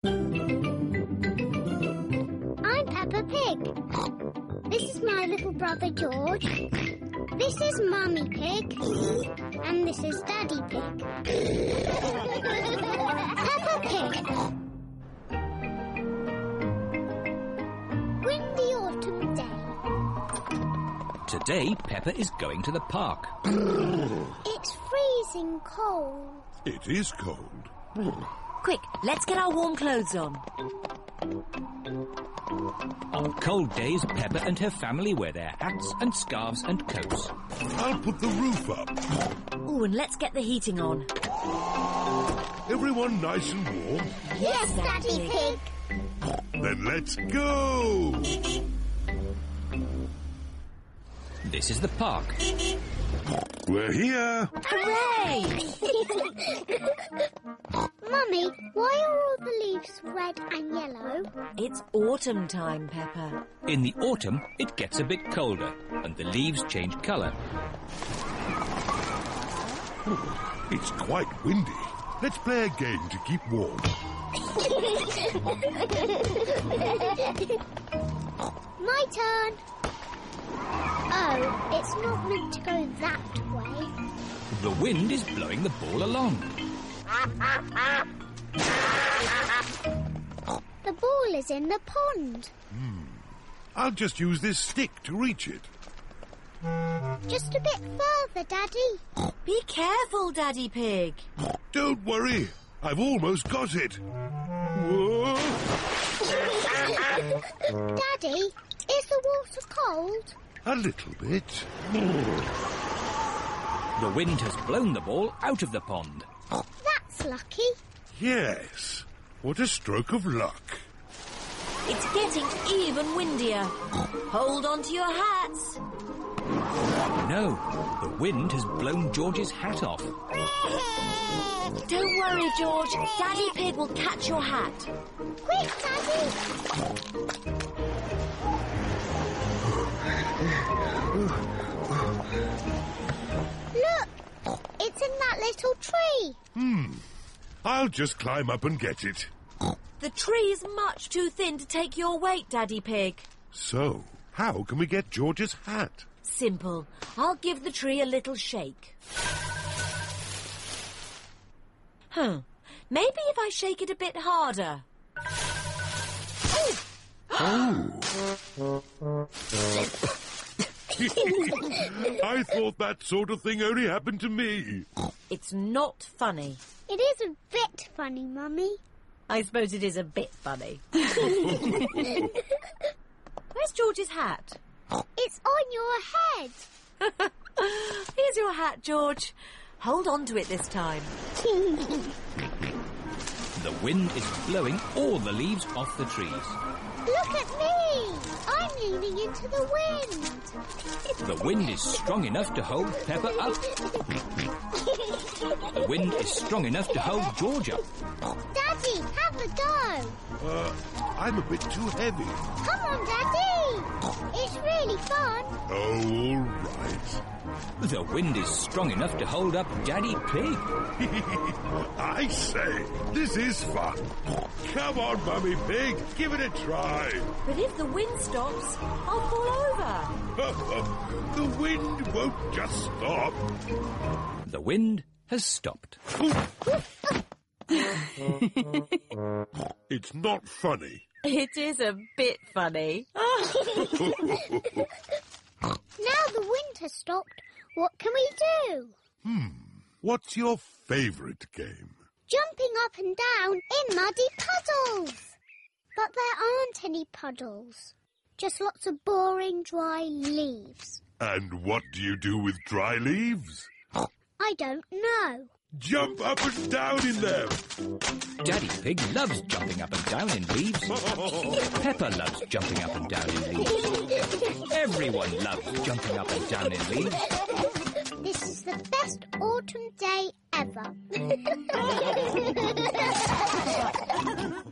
I'm Peppa Pig. This is my little brother George. This is Mummy Pig. And this is Daddy Pig. Peppa Pig. Windy autumn day. Today, Peppa is going to the park. It's freezing cold. It is cold. Quick, let's get our warm clothes on. On cold days, Peppa and her family wear their hats and scarves and coats. I'll put the roof up. Oh, and let's get the heating on. Everyone nice and warm? Yes, Daddy Pig. Then let's go! This is the park. We're here. Hooray! Mummy, why are all the leaves red and yellow? It's autumn time, Peppa. In the autumn, it gets a bit colder and the leaves change colour. It's quite windy. Let's play a game to keep warm. My turn. Oh, it's not meant to go that way. The wind is blowing the ball along. The ball is in the pond. I'll just use this stick to reach it. Just a bit further, Daddy. Be careful, Daddy Pig. Don't worry. I've almost got it. Whoa! Daddy, is the water cold? A little bit. The wind has blown the ball out of the pond. That's lucky. Yes. What a stroke of luck. It's getting even windier. Hold on to your hats. No, the wind has blown George's hat off. Don't worry, George. Daddy Pig will catch your hat. Quick, Daddy. Look, it's in that little tree. I'll just climb up and get it. The tree's much too thin to take your weight, Daddy Pig. So, how can we get George's hat? Simple. I'll give the tree a little shake. Maybe if I shake it a bit harder. I thought that sort of thing only happened to me. It's not funny. It is a bit funny, Mummy. I suppose it is a bit funny. Where's George's hat? It's on your head. Here's your hat, George. Hold on to it this time. The wind is blowing all the leaves off the trees. Look at me. I'm leaning into the wind. The wind is strong enough to hold Peppa up. The wind is strong enough to hold George up. Daddy, have a go. I'm a bit too heavy. Come on, Daddy. It's really fun. Oh, all right. The wind is strong enough to hold up Daddy Pig. I say, this is fun. Come on, Mummy Pig, give it a try. But if the wind stops, I'll fall over. The wind won't just stop. The wind has stopped. It's not funny. It is a bit funny. Now the wind has stopped. What can we do? What's your favourite game? Jumping up and down in muddy puddles. But there aren't any puddles. Just lots of boring, dry leaves. And what do you do with dry leaves? I don't know. Jump up and down in them. Daddy Pig loves jumping up and down in leaves. Peppa loves jumping up and down in leaves. Everyone loves jumping up and down in leaves. This is the best autumn day ever.